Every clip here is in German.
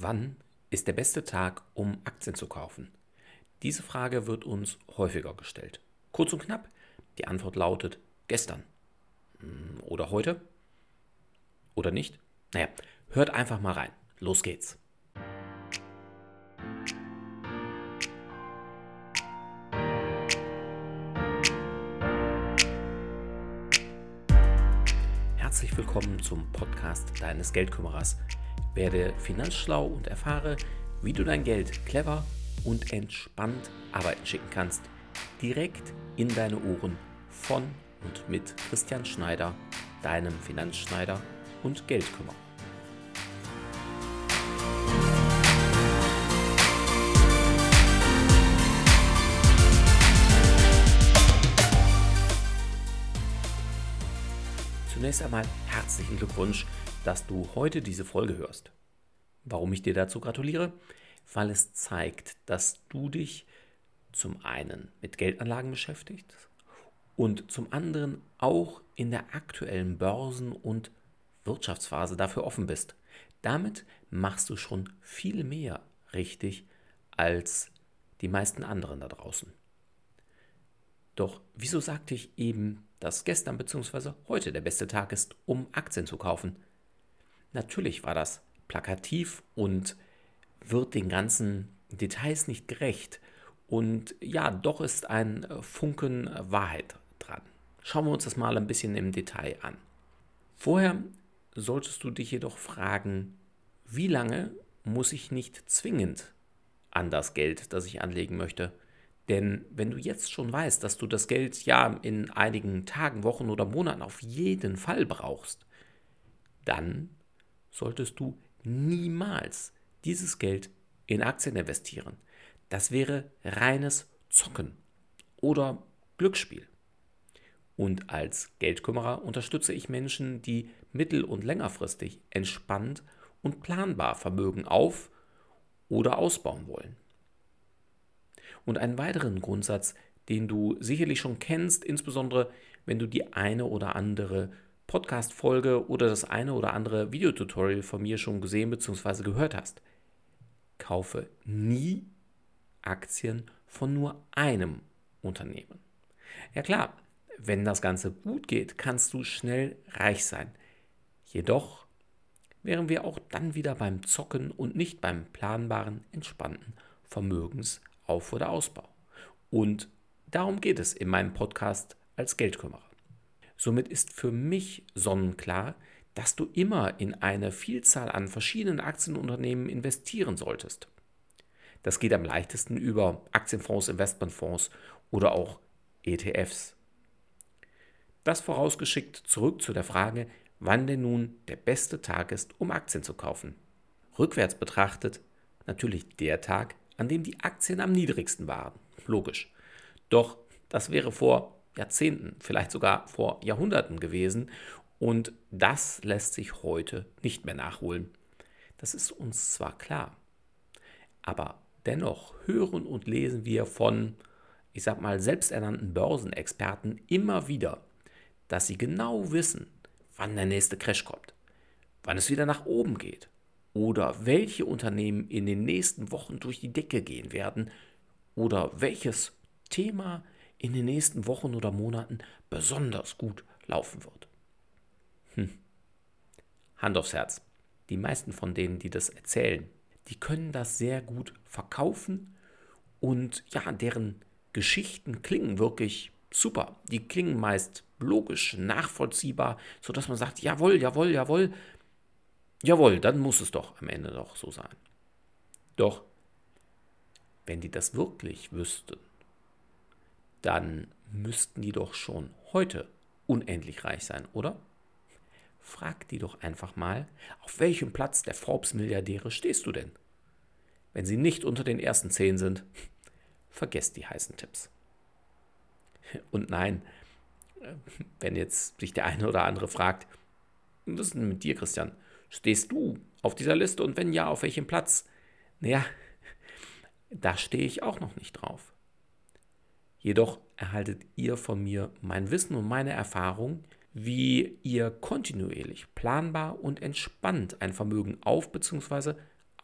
Wann ist der beste Tag, um Aktien zu kaufen? Diese Frage wird uns häufiger gestellt. Kurz und knapp, die Antwort lautet gestern. Oder heute? Oder nicht? Naja, hört einfach mal rein. Los geht's. Herzlich willkommen zum Podcast deines Geldkümmerers. Werde finanzschlau und erfahre, wie du dein Geld clever und entspannt arbeiten schicken kannst. Direkt in deine Ohren von und mit Christian Schneider, deinem Finanzschneider und Geldkümmerer. Zunächst einmal herzlichen Glückwunsch, dass du heute diese Folge hörst. Warum ich dir dazu gratuliere? Weil es zeigt, dass du dich zum einen mit Geldanlagen beschäftigst und zum anderen auch in der aktuellen Börsen- und Wirtschaftsphase dafür offen bist. Damit machst du schon viel mehr richtig als die meisten anderen da draußen. Doch wieso sagte ich eben, dass gestern bzw. heute der beste Tag ist, um Aktien zu kaufen? Natürlich war das plakativ und wird den ganzen Details nicht gerecht. Und ja, doch ist ein Funken Wahrheit dran. Schauen wir uns das mal ein bisschen im Detail an. Vorher solltest du dich jedoch fragen, wie lange muss ich nicht zwingend an das Geld, das ich anlegen möchte? Denn wenn du jetzt schon weißt, dass du das Geld ja in einigen Tagen, Wochen oder Monaten auf jeden Fall brauchst, dann solltest du niemals dieses Geld in Aktien investieren. Das wäre reines Zocken oder Glücksspiel. Und als Geldkümmerer unterstütze ich Menschen, die mittel- und längerfristig entspannt und planbar Vermögen auf- oder ausbauen wollen. Und einen weiteren Grundsatz, den du sicherlich schon kennst, insbesondere wenn du die eine oder andere Podcast-Folge oder das eine oder andere Videotutorial von mir schon gesehen bzw. gehört hast. Kaufe nie Aktien von nur einem Unternehmen. Ja klar, wenn das Ganze gut geht, kannst du schnell reich sein. Jedoch wären wir auch dann wieder beim Zocken und nicht beim planbaren, entspannten Vermögensauf- oder Ausbau. Und darum geht es in meinem Podcast als Geldkümmerer. Somit ist für mich sonnenklar, dass du immer in eine Vielzahl an verschiedenen Aktienunternehmen investieren solltest. Das geht am leichtesten über Aktienfonds, Investmentfonds oder auch ETFs. Das vorausgeschickt zurück zu der Frage, wann denn nun der beste Tag ist, um Aktien zu kaufen. Rückwärts betrachtet natürlich der Tag, an dem die Aktien am niedrigsten waren. Logisch. Doch das wäre vor Jahrzehnten, vielleicht sogar vor Jahrhunderten gewesen und das lässt sich heute nicht mehr nachholen. Das ist uns zwar klar, aber dennoch hören und lesen wir von, ich sag mal, selbsternannten Börsenexperten immer wieder, dass sie genau wissen, wann der nächste Crash kommt, wann es wieder nach oben geht oder welche Unternehmen in den nächsten Wochen durch die Decke gehen werden oder welches Thema in den nächsten Wochen oder Monaten besonders gut laufen wird. Hand aufs Herz. Die meisten von denen, die das erzählen, die können das sehr gut verkaufen und ja, deren Geschichten klingen wirklich super. Die klingen meist logisch, nachvollziehbar, sodass man sagt, jawohl, jawohl, jawohl, jawohl, dann muss es doch am Ende doch so sein. Doch, wenn die das wirklich wüssten, dann müssten die doch schon heute unendlich reich sein, oder? Frag die doch einfach mal, auf welchem Platz der Forbes-Milliardäre stehst du denn? Wenn sie nicht unter den ersten 10 sind, vergesst die heißen Tipps. Und nein, wenn jetzt sich der eine oder andere fragt, was ist denn mit dir, Christian? Stehst du auf dieser Liste und wenn ja, auf welchem Platz? Naja, da stehe ich auch noch nicht drauf. Jedoch erhaltet ihr von mir mein Wissen und meine Erfahrung, wie ihr kontinuierlich, planbar und entspannt ein Vermögen auf- bzw.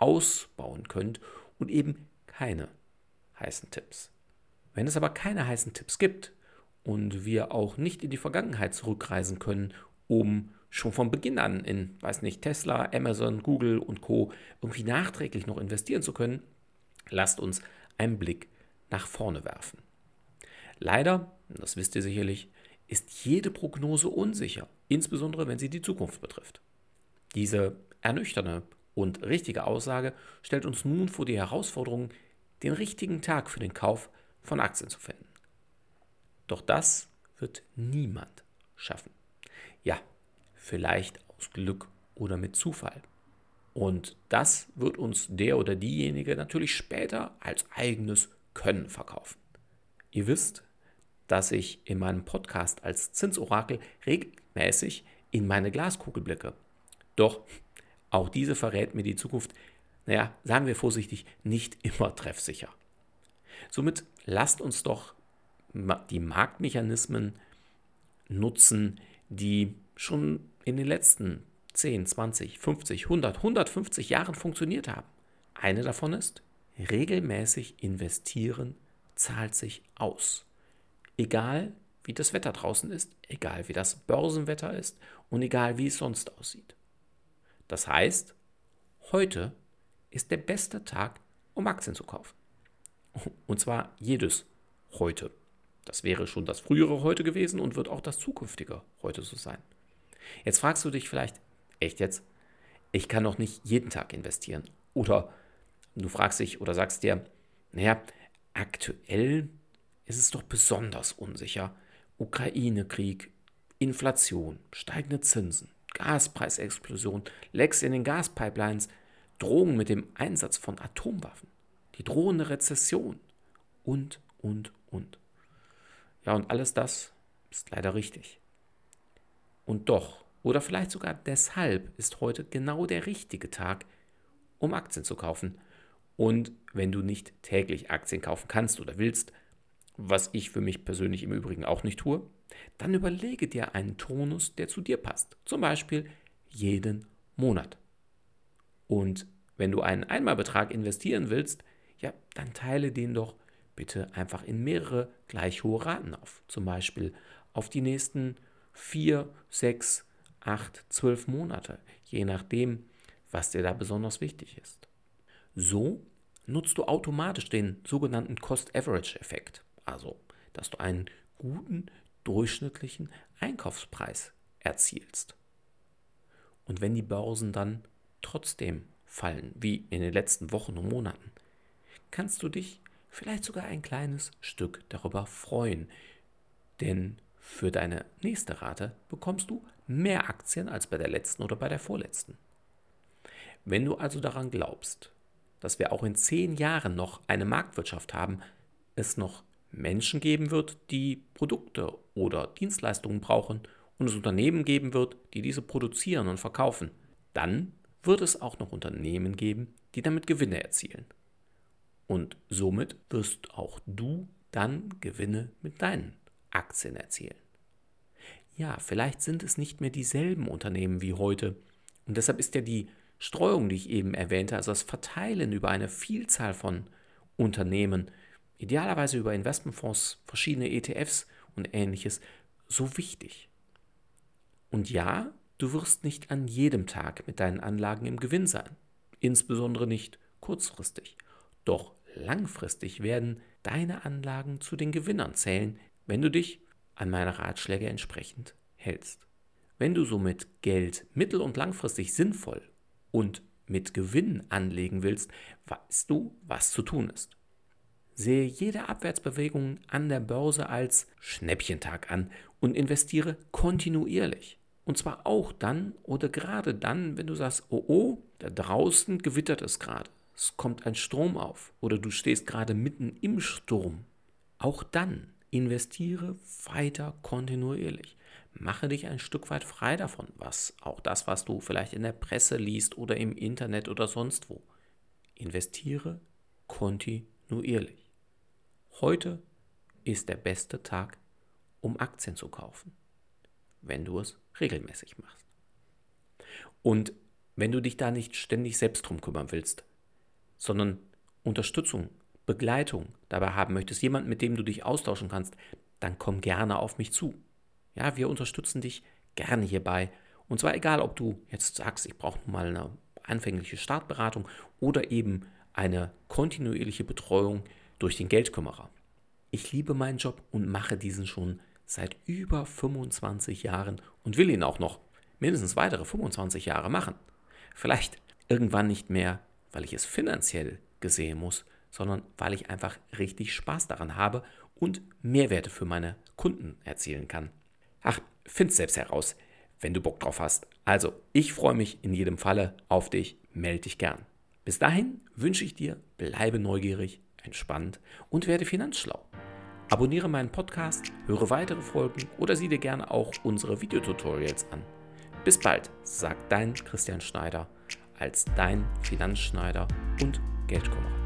ausbauen könnt und eben keine heißen Tipps. Wenn es aber keine heißen Tipps gibt und wir auch nicht in die Vergangenheit zurückreisen können, um schon von Beginn an in, weiß nicht, Tesla, Amazon, Google und Co. irgendwie nachträglich noch investieren zu können, lasst uns einen Blick nach vorne werfen. Leider, das wisst ihr sicherlich, ist jede Prognose unsicher, insbesondere wenn sie die Zukunft betrifft. Diese ernüchternde und richtige Aussage stellt uns nun vor die Herausforderung, den richtigen Tag für den Kauf von Aktien zu finden. Doch das wird niemand schaffen. Ja, vielleicht aus Glück oder mit Zufall. Und das wird uns der oder diejenige natürlich später als eigenes Können verkaufen. Ihr wisst, dass ich in meinem Podcast als Zinsorakel regelmäßig in meine Glaskugel blicke. Doch auch diese verrät mir die Zukunft, sagen wir vorsichtig, nicht immer treffsicher. Somit lasst uns doch die Marktmechanismen nutzen, die schon in den letzten 10, 20, 50, 100, 150 Jahren funktioniert haben. Eine davon ist, regelmäßig investieren zahlt sich aus. Egal wie das Wetter draußen ist, egal wie das Börsenwetter ist und egal wie es sonst aussieht. Das heißt, heute ist der beste Tag, um Aktien zu kaufen. Und zwar jedes heute. Das wäre schon das frühere heute gewesen und wird auch das zukünftige heute so sein. Jetzt fragst du dich vielleicht, echt jetzt? Ich kann doch nicht jeden Tag investieren. Oder du fragst dich oder sagst dir, aktuell ist es doch besonders unsicher. Ukraine-Krieg, Inflation, steigende Zinsen, Gaspreisexplosion, Lecks in den Gaspipelines, Drohungen mit dem Einsatz von Atomwaffen, die drohende Rezession und. Ja, und alles das ist leider richtig. Und doch, oder vielleicht sogar deshalb, ist heute genau der richtige Tag, um Aktien zu kaufen. Und wenn du nicht täglich Aktien kaufen kannst oder willst, was ich für mich persönlich im Übrigen auch nicht tue, dann überlege dir einen Turnus, der zu dir passt. Zum Beispiel jeden Monat. Und wenn du einen Einmalbetrag investieren willst, ja, dann teile den doch bitte einfach in mehrere gleich hohe Raten auf. Zum Beispiel auf die nächsten 4, 6, 8, 12 Monate, je nachdem, was dir da besonders wichtig ist. So nutzt du automatisch den sogenannten Cost-Average-Effekt, also dass du einen guten durchschnittlichen Einkaufspreis erzielst. Und wenn die Börsen dann trotzdem fallen, wie in den letzten Wochen und Monaten, kannst du dich vielleicht sogar ein kleines Stück darüber freuen, denn für deine nächste Rate bekommst du mehr Aktien als bei der letzten oder bei der vorletzten. Wenn du also daran glaubst, dass wir auch in 10 Jahren noch eine Marktwirtschaft haben, es noch Menschen geben wird, die Produkte oder Dienstleistungen brauchen und es Unternehmen geben wird, die diese produzieren und verkaufen, dann wird es auch noch Unternehmen geben, die damit Gewinne erzielen. Und somit wirst auch du dann Gewinne mit deinen Aktien erzielen. Ja, vielleicht sind es nicht mehr dieselben Unternehmen wie heute. Und deshalb ist ja die Streuung, die ich eben erwähnte, also das Verteilen über eine Vielzahl von Unternehmen, idealerweise über Investmentfonds, verschiedene ETFs und ähnliches, so wichtig. Und ja, du wirst nicht an jedem Tag mit deinen Anlagen im Gewinn sein, insbesondere nicht kurzfristig. Doch langfristig werden deine Anlagen zu den Gewinnern zählen, wenn du dich an meine Ratschläge entsprechend hältst. Wenn du somit Geld mittel- und langfristig sinnvoll und mit Gewinn anlegen willst, weißt du, was zu tun ist. Sehe jede Abwärtsbewegung an der Börse als Schnäppchentag an und investiere kontinuierlich. Und zwar auch dann oder gerade dann, wenn du sagst, oh, da draußen gewittert es gerade. Es kommt ein Sturm auf oder du stehst gerade mitten im Sturm. Auch dann investiere weiter kontinuierlich. Mache dich ein Stück weit frei davon, was du vielleicht in der Presse liest oder im Internet oder sonst wo. Investiere kontinuierlich. Heute ist der beste Tag, um Aktien zu kaufen, wenn du es regelmäßig machst. Und wenn du dich da nicht ständig selbst drum kümmern willst, sondern Unterstützung, Begleitung dabei haben möchtest, jemand, mit dem du dich austauschen kannst, dann komm gerne auf mich zu. Ja, wir unterstützen dich gerne hierbei. Und zwar egal, ob du jetzt sagst, ich brauche mal eine anfängliche Startberatung oder eben eine kontinuierliche Betreuung durch den Geldkümmerer. Ich liebe meinen Job und mache diesen schon seit über 25 Jahren und will ihn auch noch mindestens weitere 25 Jahre machen. Vielleicht irgendwann nicht mehr, weil ich es finanziell gesehen muss, sondern weil ich einfach richtig Spaß daran habe und Mehrwerte für meine Kunden erzielen kann. Ach, find's selbst heraus, wenn du Bock drauf hast. Also, ich freue mich in jedem Falle auf dich, melde dich gern. Bis dahin wünsche ich dir, bleibe neugierig, entspannt und werde finanzschlau. Abonniere meinen Podcast, höre weitere Folgen oder sieh dir gerne auch unsere Videotutorials an. Bis bald, sagt dein Christian Schneider als dein Finanzschneider und Geldkümmerer.